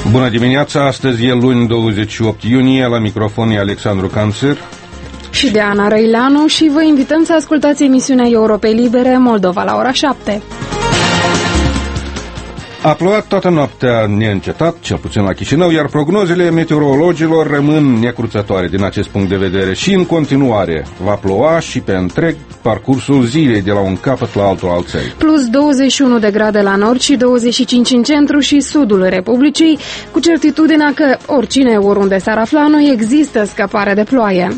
Bună dimineața, astăzi e luni 28 iunie, la microfon e Alexandru Canțir și de Ana Răileanu și vă invităm să ascultați emisiunea Europei Libere Moldova la ora 7. A plouat toată noaptea neîncetat, cel puțin la Chișinău, iar prognozele meteorologilor rămân necruțătoare din acest punct de vedere. Și în continuare va ploua și pe întreg parcursul zilei, de la un capăt la altul al țării. Plus 21 de grade la nord și 25 în centru și sudul Republicii, cu certitudinea că oricine, oriunde s-ar afla, nu există scăpare de ploaie.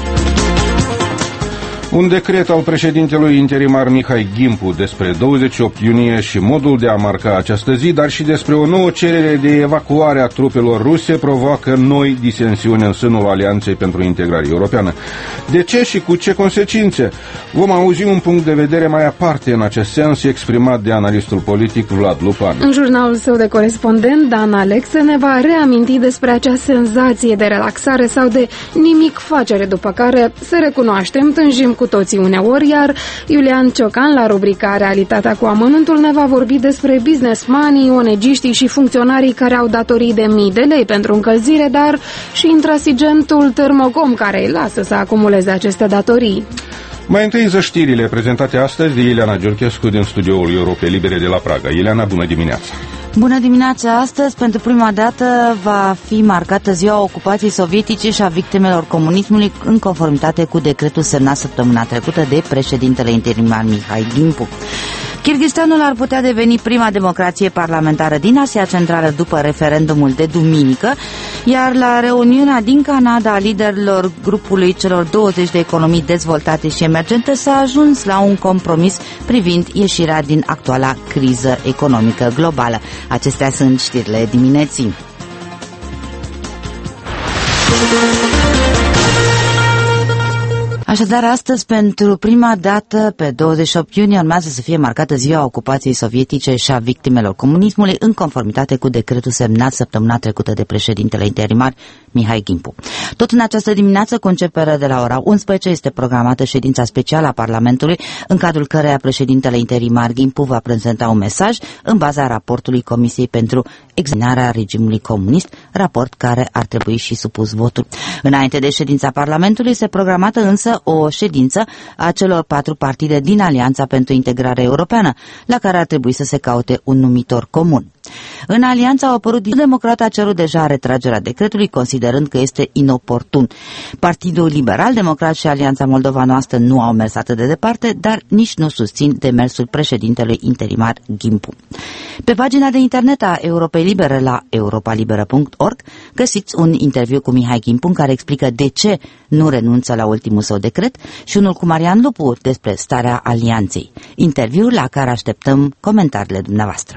Un decret al președintelui interimar Mihai Gimpu despre 28 iunie și modul de a marca această zi, dar și despre o nouă cerere de evacuare a trupelor ruse provoacă noi disensiuni în sânul Alianței pentru Integrare Europeană. De ce și cu ce consecințe? Vom auzi un punct de vedere mai aparte în acest sens, exprimat de analistul politic Vlad Lupan. În jurnalul său de corespondent, Dan Alexe ne va reaminti despre acea senzație de relaxare sau de nimic facere, după care, să recunoaștem, tânjim cu toții uneori, iar Iulian Ciocan, la rubrica Realitatea cu amănuntul, ne va vorbi despre businessmanii, ONG-știi și funcționarii care au datorii de mii de lei pentru încălzire, dar și intransigentul Termocom, care îi lasă să acumuleze aceste datorii. Mai întâi știrile prezentate astăzi de Ileana Georgescu din studioul Europei Libere de la Praga. Ileana, bună dimineața! Bună dimineața! Astăzi, pentru prima dată, va fi marcată ziua ocupației sovietice și a victimelor comunismului în conformitate cu decretul semnat săptămâna trecută de președintele interimar Mihai Gimpu. Kârgâzstanul ar putea deveni prima democrație parlamentară din Asia Centrală după referendumul de duminică, iar la reuniunea din Canada a liderilor grupului celor 20 de economii dezvoltate și emergente s-a ajuns la un compromis privind ieșirea din actuala criză economică globală. Acestea sunt știrile dimineții. Așadar, astăzi, pentru prima dată, pe 28 iunie, urmează să fie marcată ziua ocupației sovietice și a victimelor comunismului, în conformitate cu decretul semnat săptămâna trecută de președintele interimar Mihai Gimpu. Tot în această dimineață, cu începere de la ora 11, este programată ședința specială a Parlamentului, în cadrul căreia președintele interimar Gimpu va prezenta un mesaj în baza raportului Comisiei pentru examinarea regimului comunist, raport care ar trebui și supus votul. Înainte de ședința Parlamentului, se programată însă o ședință a celor 4 partide din Alianța pentru Integrare Europeană, la care ar trebui să se caute un numitor comun. În alianță au apărut Democrat a cerut deja retragerea decretului, considerând că este inoportun. Partidul Liberal Democrat și Alianța Moldova Noastră nu au mers atât de departe, dar nici nu susțin demersul președintelui interimar Gimpu. Pe pagina de internet a Europei Libere, la europalibera.org, găsiți un interviu cu Mihai Gimpu în care explică de ce nu renunță la ultimul său decret și unul cu Marian Lupu despre starea alianței. Interviul la care așteptăm comentariile dumneavoastră.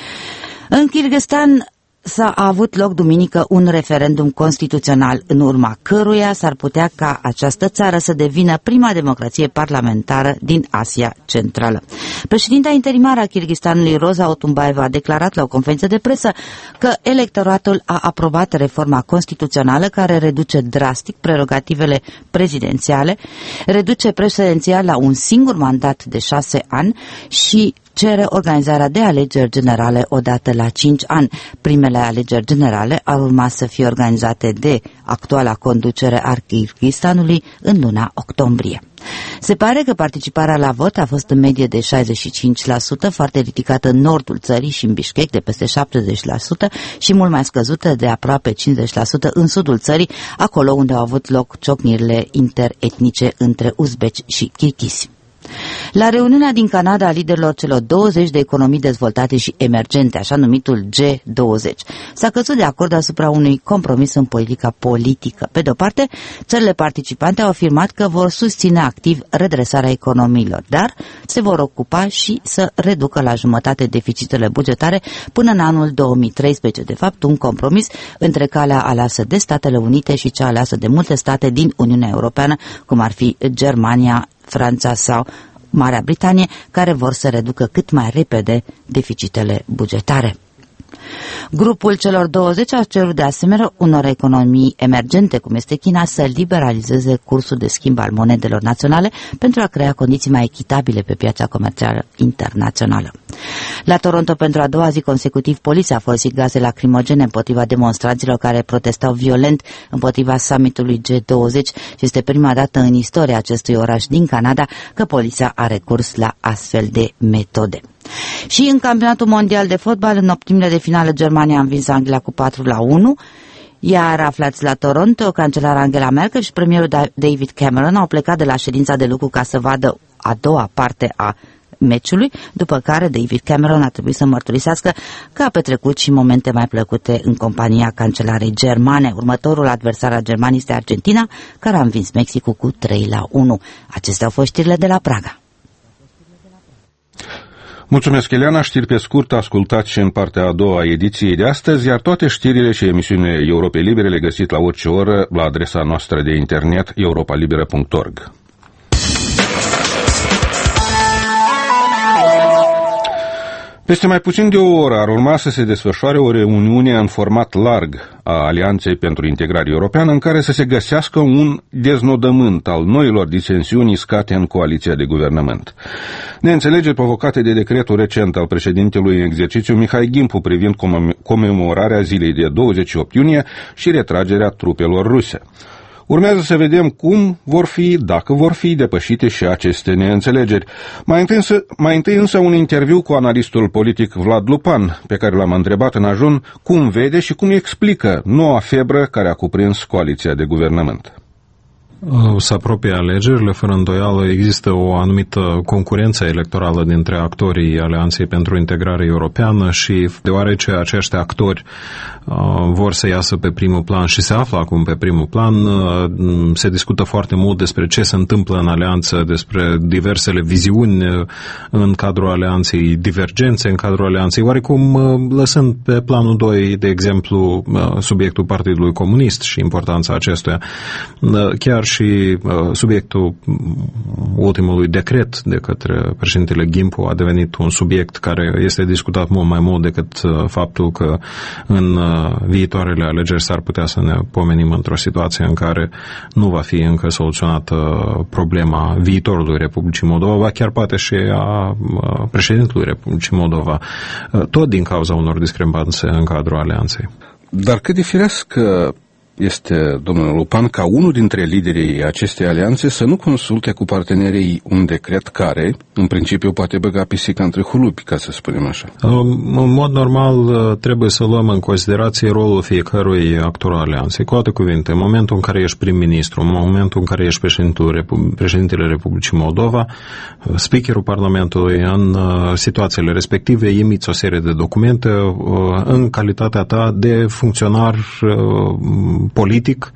În Kârgâzstan s-a avut loc duminică un referendum constituțional, în urma căruia s-ar putea ca această țară să devină prima democrație parlamentară din Asia Centrală. Președinta interimară a Kârgâzstanului, Roza Otunbaeva, a declarat la o conferință de presă că electoratul a aprobat reforma constituțională care reduce drastic prerogativele prezidențiale, reduce prezidenția la un singur mandat de 6 ani și cere organizarea de alegeri generale odată la 5 ani. Primele alegeri generale ar urma să fie organizate de actuala conducere a Kârgâzstanului în luna octombrie. Se pare că participarea la vot a fost în medie de 65%, foarte ridicată în nordul țării și în Bishkek de peste 70% și mult mai scăzută de aproape 50% în sudul țării, acolo unde au avut loc ciocnirile interetnice între uzbeci și kirghizi. La reuniunea din Canada a liderilor celor 20 de economii dezvoltate și emergente, așa numitul G20, s-a căzut de acord asupra unui compromis în politica politică. Pe de-o parte, țările participante au afirmat că vor susține activ redresarea economiilor, dar se vor ocupa și să reducă la jumătate deficitele bugetare până în anul 2013. De fapt, un compromis între calea aleasă de Statele Unite și cea aleasă de multe state din Uniunea Europeană, cum ar fi Germania, Franța sau Marea Britanie, care vor să reducă cât mai repede deficitele bugetare. Grupul celor 20 a cerut de asemenea unor economii emergente, cum este China, să liberalizeze cursul de schimb al monedelor naționale pentru a crea condiții mai echitabile pe piața comercială internațională. La Toronto, pentru a doua zi consecutiv, poliția a folosit gaze lacrimogene împotriva demonstranților care protestau violent împotriva summitului G20 și este prima dată în istoria acestui oraș din Canada că poliția a recurs la astfel de metode. Și în campionatul mondial de fotbal, în optimile de finală, Germania a învins Anglia cu 4-1, iar aflați la Toronto, cancelara Angela Merkel și premierul David Cameron au plecat de la ședința de lucru ca să vadă a doua parte a meciului, după care David Cameron a trebuit să mărturisească că a petrecut și momente mai plăcute în compania cancelarei germane. Următorul adversar al Germaniei este Argentina, care a învins Mexicul cu 3-1. Acestea au fost știrile de la Praga. Mulțumesc, Eliana. Știri pe scurt, ascultați și în partea a doua a ediției de astăzi, iar toate știrile și emisiunile Europei Libere le găsiți la orice oră la adresa noastră de internet europalibera.org. Peste mai puțin de o oră ar urma să se desfășoare o reuniune în format larg a Alianței pentru Integrare Europeană, în care să se găsească un deznodământ al noilor disensiuni iscate în coaliția de guvernământ. Neînțelegeri provocate de decretul recent al președintelui în exercițiu Mihai Gimpu privind comemorarea zilei de 28 iunie și retragerea trupelor ruse. Urmează să vedem cum vor fi, dacă vor fi depășite și aceste neînțelegeri. Mai întâi însă un interviu cu analistul politic Vlad Lupan, pe care l-am întrebat în ajun cum vede și cum explică noua febră care a cuprins coaliția de guvernământ. Se apropie alegerile, fără îndoială există o anumită concurență electorală dintre actorii Alianței pentru Integrare Europeană și deoarece acești actori vor să iasă pe primul plan și se află acum pe primul plan, se discută foarte mult despre ce se întâmplă în alianță, despre diversele viziuni în cadrul alianței, divergențe în cadrul alianței, oarecum lăsând pe planul 2, de exemplu, subiectul Partidului Comunist și importanța acestuia. Chiar și subiectul ultimului decret de către președintele Gimpu a devenit un subiect care este discutat mult mai mult decât faptul că în viitoarele alegeri s-ar putea să ne pomenim într-o situație în care nu va fi încă soluționată problema viitorului Republicii Moldova, chiar poate și a președintelui Republicii Moldova, tot din cauza unor discrepanțe în cadrul alianței. Dar cât de firească este, domnul Lupan, ca unul dintre liderii acestei alianțe să nu consulte cu partenerii un decret care, în principiu, poate băga pisica între hulupi, ca să spunem așa. În mod normal, trebuie să luăm în considerație rolul fiecărui actor al alianței. Cu alte cuvinte, în momentul în care ești prim-ministru, în momentul în care ești președintele Republicii Moldova, speakerul Parlamentului, în situațiile respective, emiți o serie de documente în calitatea ta de funcționar politic,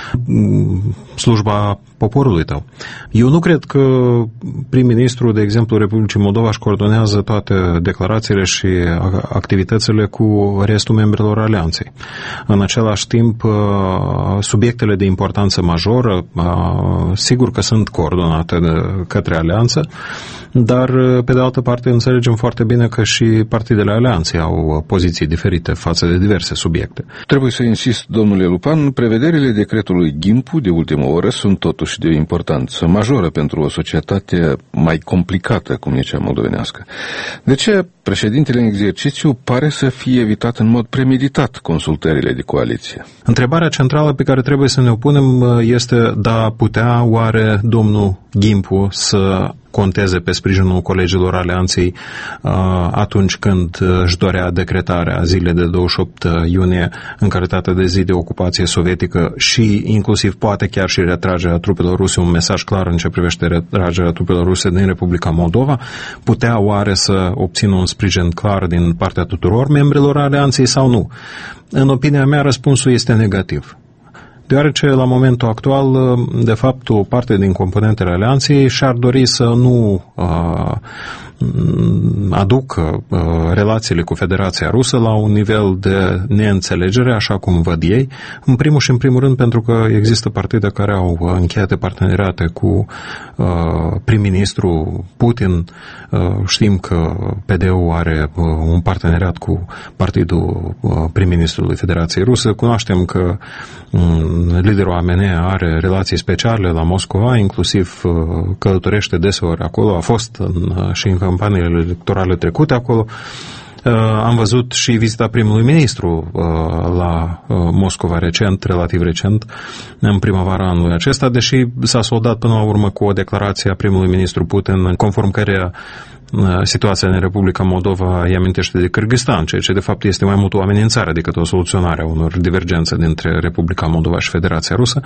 slujba poporului tău. Eu nu cred că prim-ministrul, de exemplu, Republicii Moldova își coordonează toate declarațiile și activitățile cu restul membrilor alianței. În același timp, subiectele de importanță majoră, sigur că sunt coordonate către alianță, dar, pe de altă parte, înțelegem foarte bine că și partidele alianței au poziții diferite față de diverse subiecte. Trebuie să insist, domnule Lupan, prevederile decretului Gimpu de ultimă oră sunt totuși de importanță majoră pentru o societate mai complicată, cum e cea moldovenească. De ce președintele în exercițiu pare să fie evitat în mod premeditat consultările de coaliție? Întrebarea centrală pe care trebuie să ne o punem este, da, putea oare domnul Gimpu să conteze pe sprijinul colegilor alianței atunci când își dorea decretarea zilei de 28 iunie în calitate de zi de ocupație sovietică și inclusiv poate chiar și retragerea trupelor ruse, un mesaj clar în ce privește retragerea trupelor ruse din Republica Moldova, putea oare să obțină un sprijin clar din partea tuturor membrilor alianței sau nu? În opinia mea, răspunsul este negativ. Deoarece, la momentul actual, de fapt, o parte din componentele alianței și-ar dori să nu aducă relațiile cu Federația Rusă la un nivel de neînțelegere, așa cum văd ei, în primul și în primul rând pentru că există partide care au încheiate parteneriate cu prim-ministru Putin. Știm că PD-ul are un parteneriat cu partidul prim-ministrului Federației Rusă. Cunoaștem că liderul AMN are relații speciale la Moscova, inclusiv călătorește deseori acolo, a fost și în campaniile electorale trecute acolo. Am văzut și vizita primului ministru la Moscova relativ recent, în primăvara anului acesta, deși s-a soldat până la urmă cu o declarație a primului ministru Putin, conform căreia situația în Republica Moldova îi amintește de Kârgâzstan, ceea ce de fapt este mai mult o amenințare decât o soluționare a unor divergențe dintre Republica Moldova și Federația Rusă.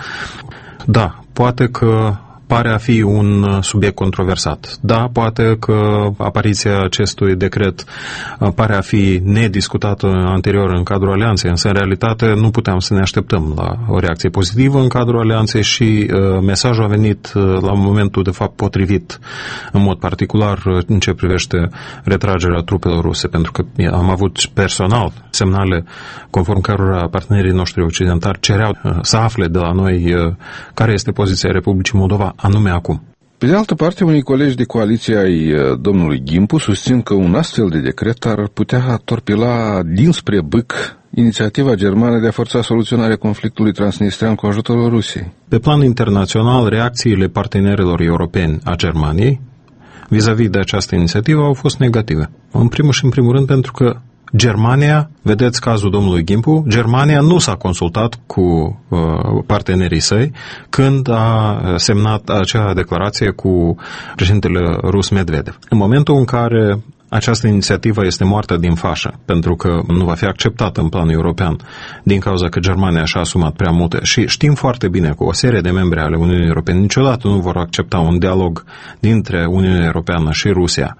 Da, poate că pare a fi un subiect controversat. Da, poate că apariția acestui decret pare a fi nediscutată anterior în cadrul alianței, însă în realitate nu puteam să ne așteptăm la o reacție pozitivă în cadrul alianței și mesajul a venit la momentul de fapt potrivit, în mod particular în ce privește retragerea trupelor ruse, pentru că am avut personal semnale conform cărora partenerii noștri occidentali cereau să afle de la noi care este poziția Republicii Moldova anume acum. Pe de altă parte, unii colegi de coaliție ai domnului Gimpu susțin că un astfel de decret ar putea torpila dinspre bâc inițiativa germană de a forța soluționarea conflictului transnistrean cu ajutorul Rusiei. Pe plan internațional, reacțiile partenerilor europeni a Germaniei vis-a-vis de această inițiativă au fost negative. În primul și în primul rând pentru că Germania, vedeți cazul domnului Gimpu, Germania nu s-a consultat cu partenerii săi când a semnat acea declarație cu președintele rus Medvedev. În momentul în care această inițiativă este moartă din fașă, pentru că nu va fi acceptată în plan european, din cauza că Germania și-a asumat prea multe. Și știm foarte bine că o serie de membri ale Uniunii Europene niciodată nu vor accepta un dialog dintre Uniunea Europeană și Rusia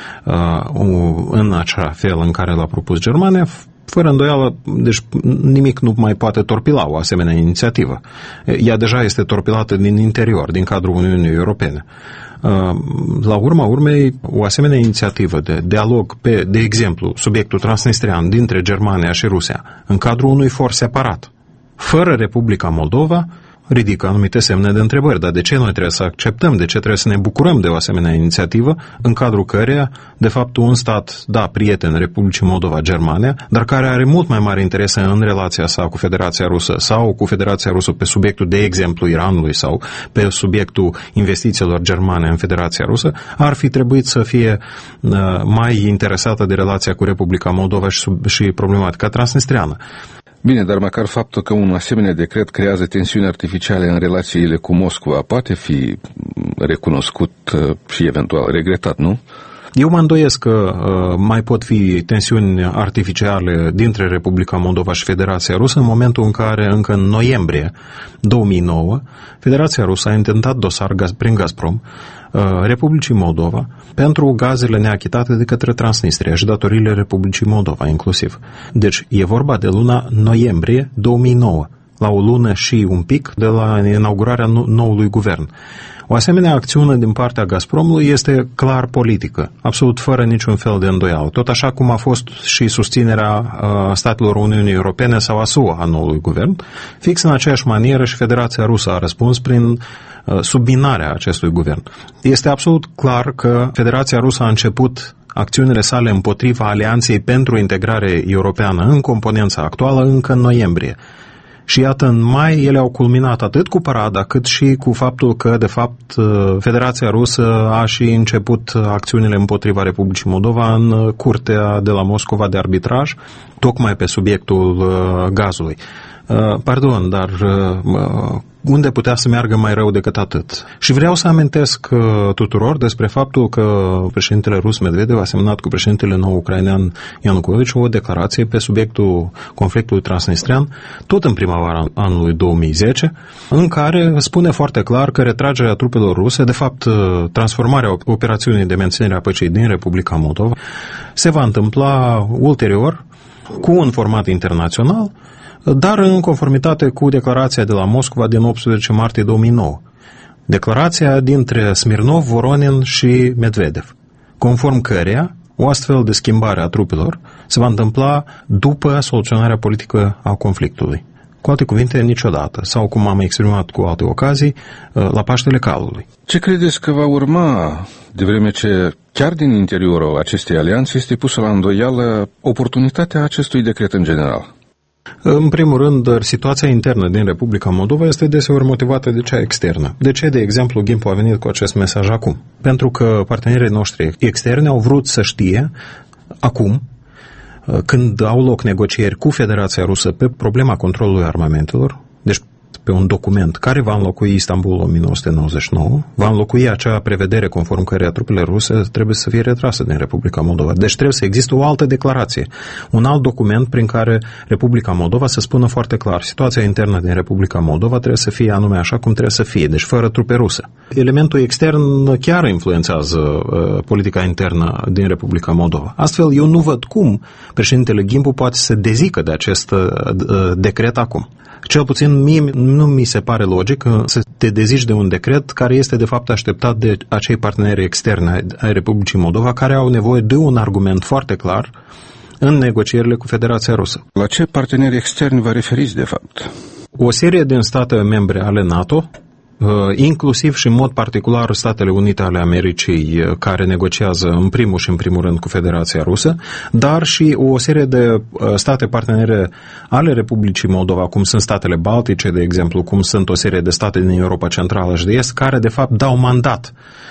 în acea fel în care l-a propus Germania, fără îndoială, deci nimic nu mai poate torpila o asemenea inițiativă. Ea deja este torpilată din interior, din cadrul Uniunii Europene. La urma urmei, o asemenea inițiativă de dialog pe, de exemplu, subiectul transnistrian dintre Germania și Rusia, în cadrul unui for separat, fără Republica Moldova, ridică anumite semne de întrebări. Dar de ce noi trebuie să acceptăm, de ce trebuie să ne bucurăm de o asemenea inițiativă în cadrul căreia, de fapt, un stat, da, prieten Republicii Moldova, Germania, dar care are mult mai mare interese în relația sa cu Federația Rusă sau cu Federația Rusă pe subiectul, de exemplu, Iranului sau pe subiectul investițiilor germane în Federația Rusă, ar fi trebuit să fie mai interesată de relația cu Republica Moldova și problematica transnistriană. Bine, dar măcar faptul că un asemenea decret creează tensiuni artificiale în relațiile cu Moscova poate fi recunoscut și eventual regretat, nu? Eu mă îndoiesc că mai pot fi tensiuni artificiale dintre Republica Moldova și Federația Rusă în momentul în care, încă în noiembrie 2009, Federația Rusă a intentat dosar prin Gazprom Republicii Moldova pentru gazele neachitate de către Transnistria și datoriile Republicii Moldova inclusiv. Deci e vorba de luna noiembrie 2009, la o lună și un pic de la inaugurarea noului guvern. O asemenea acțiune din partea Gazpromului este clar politică, absolut fără niciun fel de îndoială, tot așa cum a fost și susținerea statelor Uniunii Europene sau a SUA a noului guvern. Fix în aceeași manieră și Federația Rusă a răspuns prin subminarea acestui guvern. Este absolut clar că Federația Rusă a început acțiunile sale împotriva Alianței pentru integrare europeană în componența actuală încă în noiembrie. Și iată, în mai ele au culminat atât cu parada, cât și cu faptul că, de fapt, Federația Rusă a și început acțiunile împotriva Republicii Moldova în Curtea de la Moscova de arbitraj, tocmai pe subiectul gazului. Pardon, dar unde putea să meargă mai rău decât atât? Și vreau să amintesc tuturor despre faptul că președintele rus Medvedev a semnat cu președintele nou ucrainean Ianukovici o declarație pe subiectul conflictului transnistrian, tot în primăvara anului 2010, în care spune foarte clar că retragerea trupelor ruse, de fapt transformarea operațiunii de menținere a păcii din Republica Moldova, se va întâmpla ulterior cu un format internațional, dar în conformitate cu declarația de la Moscova din 18 martie 2009. Declarația dintre Smirnov, Voronin și Medvedev. conform căreia o astfel de schimbare a trupelor se va întâmpla după soluționarea politică a conflictului. Cu alte cuvinte, niciodată, sau cum am exprimat cu alte ocazii, la Paștele Calului. Ce credeți că va urma, de vreme ce chiar din interiorul acestei alianțe este pusă la îndoială oportunitatea acestui decret în general? În primul rând, situația internă din Republica Moldova este deseori motivată de cea externă. De ce, de exemplu, Gimpu a venit cu acest mesaj acum? Pentru că partenerii noștri externi au vrut să știe acum, când au loc negocieri cu Federația Rusă pe problema controlului armamentelor, deci pe un document care va înlocui Istanbul 1999, va înlocui acea prevedere conform căreia trupele ruse trebuie să fie retrase din Republica Moldova. Deci trebuie să existe o altă declarație, un alt document prin care Republica Moldova să spună foarte clar, situația internă din Republica Moldova trebuie să fie anume așa cum trebuie să fie, deci fără trupe ruse. Elementul extern chiar influențează politica internă din Republica Moldova. Astfel, eu nu văd cum președintele Gimpu poate să dezică de acest decret acum. Cel puțin mie nu mi se pare logic să te dezici de un decret care este de fapt așteptat de acei parteneri externi ai Republicii Moldova care au nevoie de un argument foarte clar în negocierile cu Federația Rusă. La ce parteneri externi vă referiți de fapt? O serie din state membre ale NATO, inclusiv și în mod particular Statele Unite ale Americii, care negociază în primul și în primul rând cu Federația Rusă, dar și o serie de state partenere ale Republicii Moldova, cum sunt statele Baltice, de exemplu, cum sunt o serie de state din Europa Centrală și de Est, care de fapt dau mandat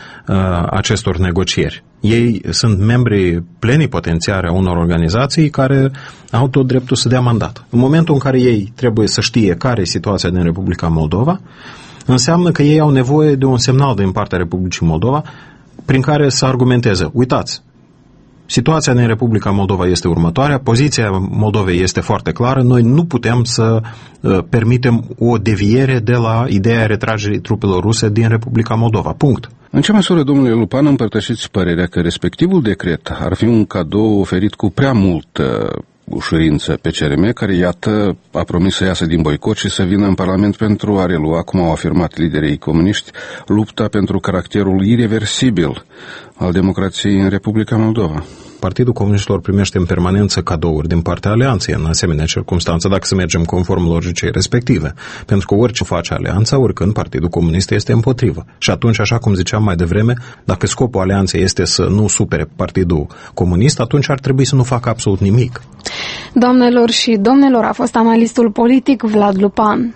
acestor negocieri. Ei sunt membri plenipotențiari a unor organizații care au tot dreptul să dea mandat. În momentul în care ei trebuie să știe care e situația din Republica Moldova, înseamnă că ei au nevoie de un semnal din partea Republicii Moldova prin care să argumenteze. Uitați, situația din Republica Moldova este următoarea, poziția Moldovei este foarte clară, noi nu putem să permitem o deviere de la ideea retragerii trupelor ruse din Republica Moldova. Punct. În ce măsură, domnule Lupan, împărtășiți părerea că respectivul decret ar fi un cadou oferit cu prea multă ușurință pe CRM, care, iată, a promis să iasă din boicot și să vină în Parlament pentru a relua, cum au afirmat liderii comuniști, lupta pentru caracterul ireversibil al democrației în Republica Moldova? Partidul Comuniștilor primește în permanență cadouri din partea alianței în asemenea circunstanță, dacă să mergem conform logicii respective. Pentru că orice face alianța, oricând Partidul Comunist este împotrivă. Și atunci, așa cum ziceam mai devreme, dacă scopul alianței este să nu supere Partidul Comunist, atunci ar trebui să nu facă absolut nimic. Doamnelor și domnilor, a fost analistul politic Vlad Lupan.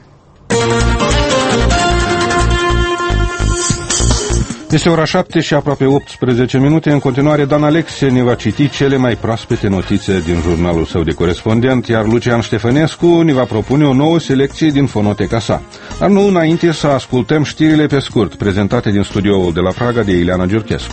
Este ora 7 și aproape 18 minute. În continuare, Dan Alexe ne va citi cele mai proaspete notițe din jurnalul său de corespondent, iar Lucian Ștefănescu ne va propune o nouă selecție din fonoteca sa. Dar nu înainte să ascultăm știrile pe scurt, prezentate din studioul de la Praga de Ileana Giurchescu.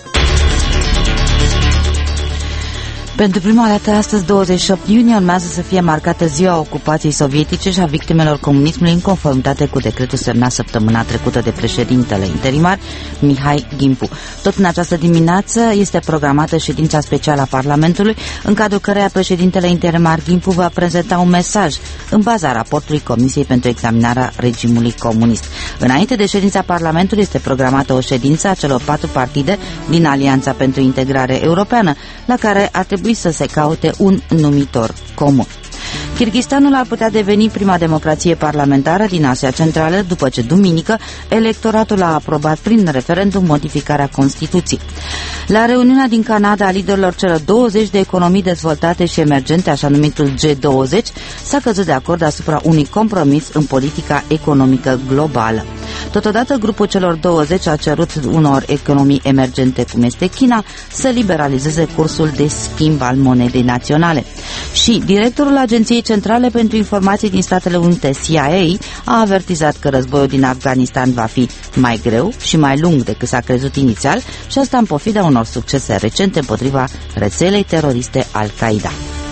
Pentru prima dată, astăzi, 28 iunie, urmează să fie marcată ziua ocupației sovietice și a victimelor comunismului în conformitate cu decretul semnat săptămâna trecută de președintele interimar Mihai Gimpu. Tot în această dimineață este programată ședința specială a Parlamentului, în cadrul căreia președintele interimar Gimpu va prezenta un mesaj în baza raportului Comisiei pentru examinarea regimului comunist. Înainte de ședința Parlamentului este programată o ședință a celor 4 partide din Alianța pentru Integrare Europeană, la care ar trebui să se caute un numitor comun. Kârgâzstanul ar putea deveni prima democrație parlamentară din Asia Centrală după ce duminică electoratul a aprobat prin referendum modificarea Constituției. La reuniunea din Canada a liderilor celor 20 de economii dezvoltate și emergente, așa numitul G20, s-a căzut de acord asupra unui compromis în politica economică globală. Totodată, grupul celor 20 a cerut unor economii emergente, cum este China, să liberalizeze cursul de schimb al monedei naționale. Și directorul Agenției Centrale pentru Informații din Statele Unite, CIA, a avertizat că războiul din Afganistan va fi mai greu și mai lung decât s-a crezut inițial, și asta în pofida unor succese recente împotriva rețelei teroriste Al-Qaeda.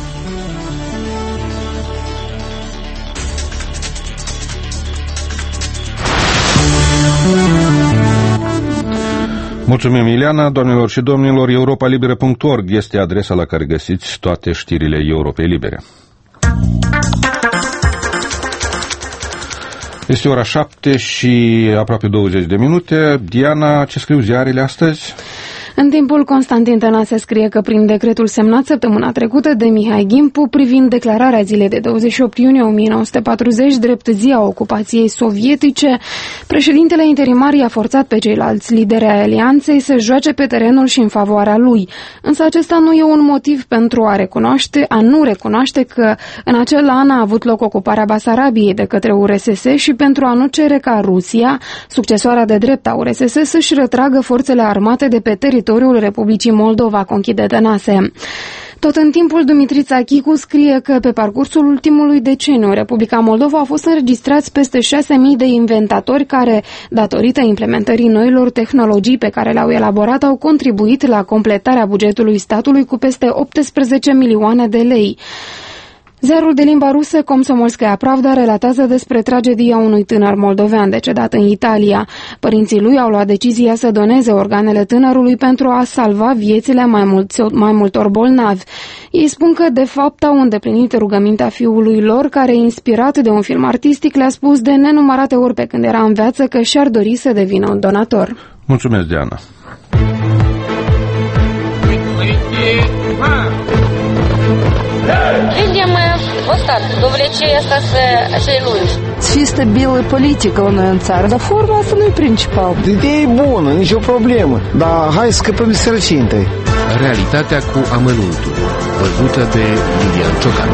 Mulțumim, Ileana. Doamnelor și domnilor, europalibere.org este adresa la care găsiți toate știrile Europei Libere. Este ora 7 și aproape 20 de minute. Diana, ce scriu ziarele astăzi? În timpul Constantin Tănase scrie că prin decretul semnat săptămâna trecută de Mihai Gimpu privind declararea zilei de 28 iunie 1940 drept zi a ocupației sovietice, președintele interimar i-a forțat pe ceilalți lideri ai alianței să joace pe terenul și în favoarea lui. Însă acesta nu e un motiv pentru a nu recunoaște că în acel an a avut loc ocuparea Basarabiei de către URSS și pentru a nu cere ca Rusia, succesoarea de drept a URSS, să-și retragă forțele armate de pe teritoriul Republicii Moldova, conchide Tănase. Tot în timpul, Dumitrița Chicu scrie că pe parcursul ultimului deceniu, Republica Moldova au fost înregistrați peste 6.000 de inventatori care, datorită implementării noilor tehnologii pe care le-au elaborat, au contribuit la completarea bugetului statului cu peste 18 milioane de lei. Ziarul de limba rusă Komsomolskaya Pravda relatează despre tragedia unui tânăr moldovean decedat în Italia. Părinții lui au luat decizia să doneze organele tânărului pentru a salva viețile mai multor bolnavi. Ei spun că, de fapt, au îndeplinit rugămintea fiului lor, care, inspirat de un film artistic, le-a spus de nenumărate ori pe când era în viață că și-ar dori să devină un donator. Mulțumesc, Diana. Видим вот довлечение acei lungi. Чисто белая политика у noi în țară, dar forma asta nu e principal. Ideea e bună, nicio problemă, dar hai să scăpăm de sărăcie întâi. Realitatea cu amănuntul, văzută de Lilian Ciocan.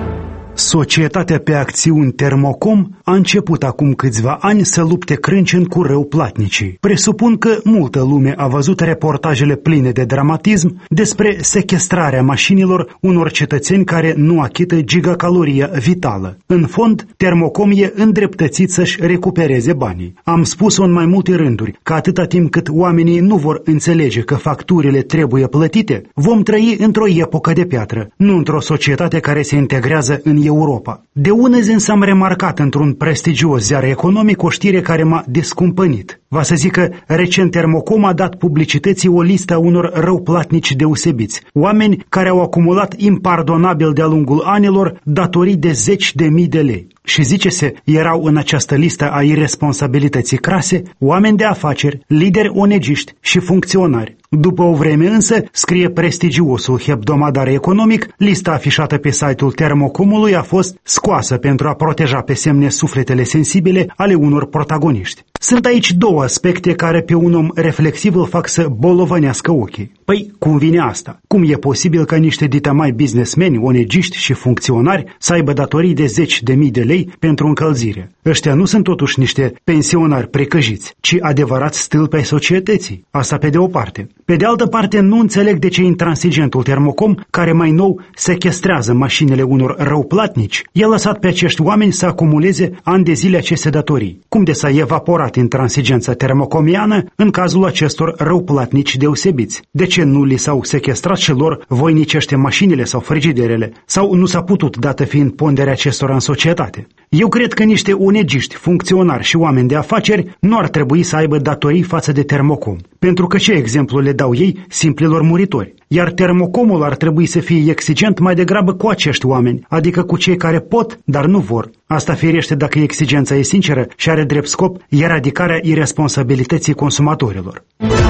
Societatea pe acțiuni Termocom a început acum câțiva ani să lupte crâncen cu răuplatnicii. Presupun că multă lume a văzut reportajele pline de dramatism despre sechestrarea mașinilor unor cetățeni care nu achită gigacaloria vitală. În fond, Termocom e îndreptățit să-și recupereze banii. Am spus-o în mai multe rânduri că atâta timp cât oamenii nu vor înțelege că facturile trebuie plătite, vom trăi într-o epocă de piatră, nu într-o societate care se integrează în Europa. De ună zi însă am remarcat într-un prestigios ziar economic o știre care m-a descumpănit. Va să zic că recent Termocom a dat publicității o listă a unor răuplatnici deosebiți, oameni care au acumulat impardonabil de-a lungul anilor datorii de 10.000 de lei. Și zice-se, erau în această listă a irresponsabilității crase oameni de afaceri, lideri onegiști și funcționari. După o vreme însă, scrie prestigiosul hebdomadar economic, lista afișată pe site-ul Termocomului a fost scoasă pentru a proteja pe semne sufletele sensibile ale unor protagoniști. Sunt aici două aspecte care pe un om reflexiv îl fac să bolovănească ochii. Păi, cum vine asta? Cum e posibil ca niște ditamai businessmeni, onegiști și funcționari să aibă datorii de 10.000 de lei pentru încălzire? Ăștia nu sunt totuși niște pensionari precăjiți, ci adevărați stâlpi ai societății. Asta pe de o parte. Pe de altă parte, nu înțeleg de ce intransigentul Termocom, care mai nou sechestrează mașinile unor răuplatnici, i-a lăsat pe acești oameni să acumuleze ani de zile aceste datorii. Cum de s-a evaporat intransigența termocomiană în cazul acestor răuplatnici deosebiți? De ce nu li s-au sechestrat și lor voinicește mașinile sau frigiderele? Sau nu s-a putut, dată fiind ponderea acestora în societate? Eu cred că niște onegiști, funcționari și oameni de afaceri nu ar trebui să aibă datorii față de Termocom. Pentru că ce exemplu le dau ei simplilor muritori? Iar Termocomul ar trebui să fie exigent mai degrabă cu acești oameni, adică cu cei care pot, dar nu vor. Asta firește dacă exigența e sinceră și are drept scop eradicarea irresponsabilității consumatorilor.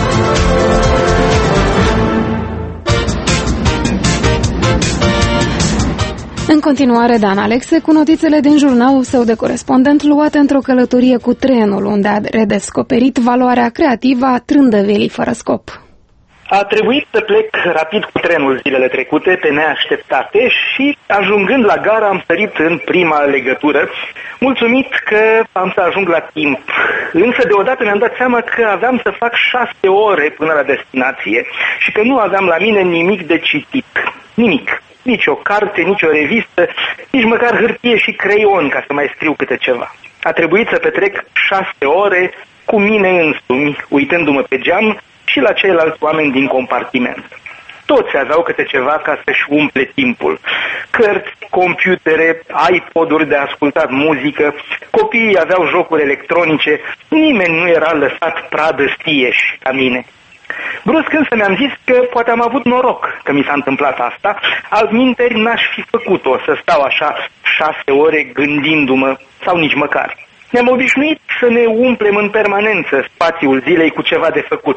În continuare, Dan Alexe cu notițele din jurnalul său de corespondent luate într-o călătorie cu trenul, unde a redescoperit valoarea creativă a trândăvelii fără scop. A trebuit să plec rapid cu trenul zilele trecute, pe neașteptate, și ajungând la gara am sărit în prima legătură, mulțumit că am să ajung la timp. Însă deodată mi-am dat seama că aveam să fac 6 ore până la destinație și că nu aveam la mine nimic de citit. Nimic. Nici o carte, nici o revistă, nici măcar hârtie și creion ca să mai scriu câte ceva. A trebuit să petrec 6 ore cu mine însumi, uitându-mă pe geam și la ceilalți oameni din compartiment. Toți aveau câte ceva ca să-și umple timpul. Cărți, computere, iPod-uri de ascultat muzică, copiii aveau jocuri electronice, nimeni nu era lăsat pradă stieși ca mine. Brusc însă mi-am zis că poate am avut noroc că mi s-a întâmplat asta, altminteri n-aș fi făcut-o să stau așa 6 ore gândindu-mă, sau nici măcar. Ne-am obișnuit să ne umplem în permanență spațiul zilei cu ceva de făcut.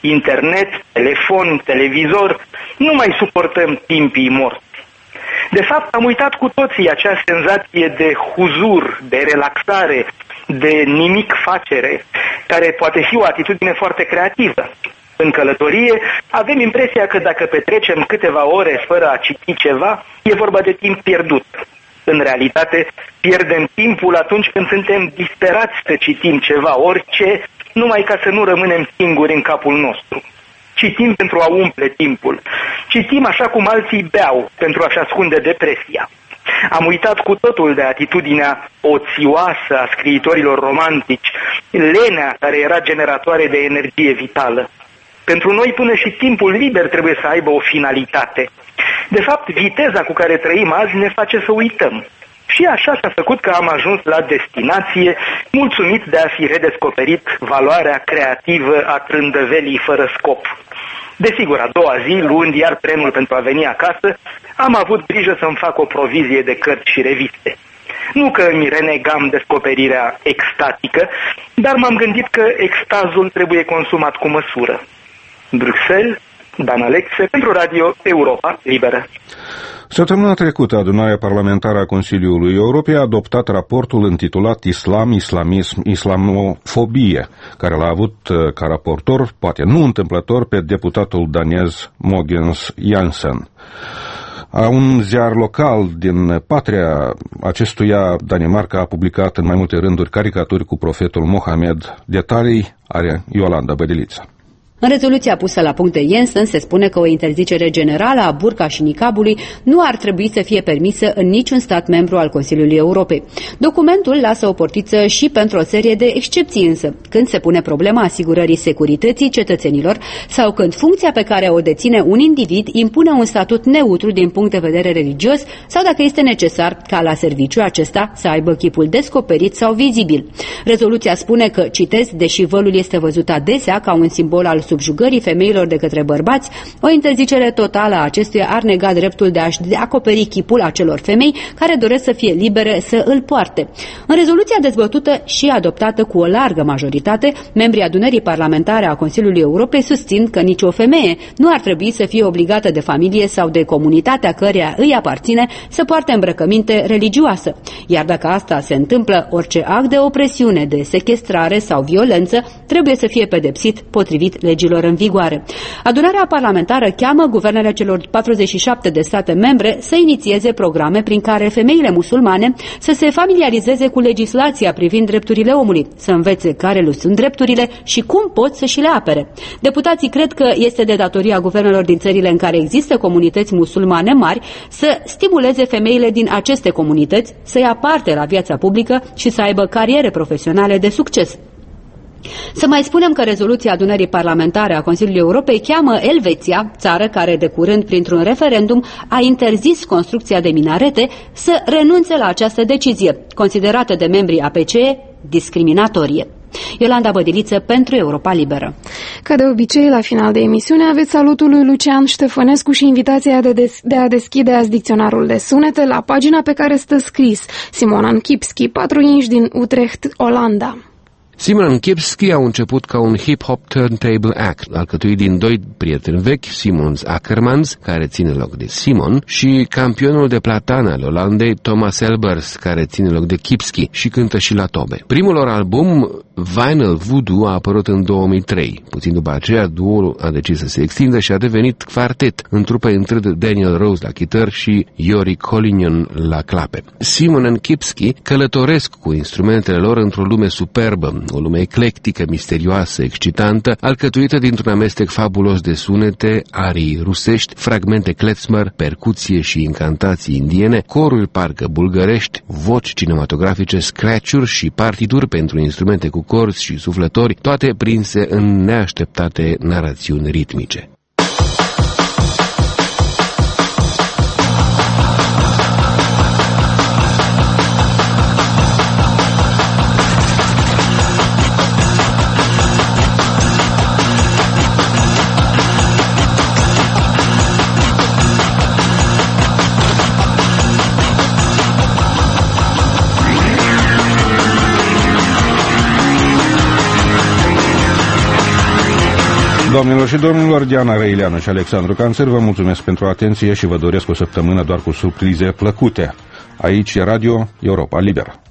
internet, telefon, televizor, nu mai suportăm timpii morți. De fapt, am uitat cu toții acea senzație de huzur, de relaxare, de nimic facere, care poate fi o atitudine foarte creativă. În călătorie avem impresia că dacă petrecem câteva ore fără a citi ceva, e vorba de timp pierdut. În realitate, pierdem timpul atunci când suntem disperați să citim ceva, orice, numai ca să nu rămânem singuri în capul nostru. Citim pentru a umple timpul. Citim așa cum alții beau pentru a-și ascunde depresia. Am uitat cu totul de atitudinea oțioasă a scriitorilor romantici, lenea care era generatoare de energie vitală. Pentru noi până și timpul liber trebuie să aibă o finalitate. De fapt, viteza cu care trăim azi ne face să uităm. Și așa s-a făcut că am ajuns la destinație, mulțumit de a fi redescoperit valoarea creativă a trândăvelii fără scop. Desigur, a doua zi, luând iar trenul pentru a veni acasă, am avut grijă să-mi fac o provizie de cărți și reviste. Nu că îmi renegam descoperirea extatică, dar m-am gândit că extazul trebuie consumat cu măsură. Bruxelles, Dan Alexe, pentru Radio Europa Liberă. Săptămâna trecută, adunarea parlamentară a Consiliului Europei a adoptat raportul intitulat Islam, Islamism, Islamofobie, care l-a avut ca raportor, poate nu întâmplător, pe deputatul danez Mogens Jensen. Un ziar local din patria acestuia, Danemarca, a publicat în mai multe rânduri caricaturi cu profetul Mohamed. Detalii are Iolanda Bădiliță. În rezoluția pusă la punct de Jensen se spune că o interzicere generală a burca și nicabului nu ar trebui să fie permisă în niciun stat membru al Consiliului Europei. Documentul lasă o portiță și pentru o serie de excepții însă, când se pune problema asigurării securității cetățenilor sau când funcția pe care o deține un individ impune un statut neutru din punct de vedere religios sau dacă este necesar ca la serviciu acesta să aibă chipul descoperit sau vizibil. Rezoluția spune că, citez, deși vălul este văzut adesea ca un simbol al subjugării femeilor de către bărbați, o interzicere totală a acestuia ar nega dreptul de a-și acoperi chipul acelor femei care doresc să fie libere să îl poarte. În rezoluția dezbătută și adoptată cu o largă majoritate, membrii adunării parlamentare a Consiliului Europei susțin că nicio femeie nu ar trebui să fie obligată de familie sau de comunitatea căreia îi aparține să poarte îmbrăcăminte religioasă. Iar dacă asta se întâmplă, orice act de opresiune, de sechestrare sau violență trebuie să fie pedepsit potrivit legilor în vigoare. Adunarea parlamentară cheamă guvernele celor 47 de state membre să inițieze programe prin care femeile musulmane să se familiarizeze cu legislația privind drepturile omului, să învețe care le sunt drepturile și cum pot să și le apere. Deputații cred că este de datoria guvernelor din țările în care există comunități musulmane mari să stimuleze femeile din aceste comunități să ia parte la viața publică și să aibă cariere profesionale de succes. Să mai spunem că rezoluția adunării parlamentare a Consiliului Europei cheamă Elveția, țară care de curând printr-un referendum a interzis construcția de minarete, să renunțe la această decizie, considerată de membrii APCE discriminatorie. Iolanda Bădiliță pentru Europa Liberă. Ca de obicei, la final de emisiune aveți salutul lui Lucian Ștefănescu și invitația de a deschide azi dicționarul de sunete la pagina pe care stă scris Simonan Kipski, 4 inși din Utrecht, Olanda. Simonan Kipski a început ca un hip-hop turntable act, alcătuit din doi prieteni vechi, Simons Akkermans, care ține loc de Simon, și campionul de platan al Olandei, Thomas Elbers, care ține loc de Kipski și cântă și la tobe. Primul lor album, Vinyl Voodoo, a apărut în 2003. Puțin după aceea, duoul a decis să se extindă și a devenit quartet, în trupe întreg Daniel Rose la chitar și Yori Collignon la clape. Simonan Kipski călătoresc cu instrumentele lor într-o lume superbă, o lume eclectică, misterioasă, excitantă, alcătuită dintr-un amestec fabulos de sunete, arii rusești, fragmente klezmer, percuție și incantații indiene, coruri parcă bulgărești, voci cinematografice, scratch-uri și partituri pentru instrumente cu corzi și suflători, toate prinse în neașteptate narațiuni ritmice. Doamnelor și domnilor, Diana Răileanu și Alexandru Canțer, vă mulțumesc pentru atenție și vă doresc o săptămână doar cu surprize plăcute. Aici e Radio Europa Liberă.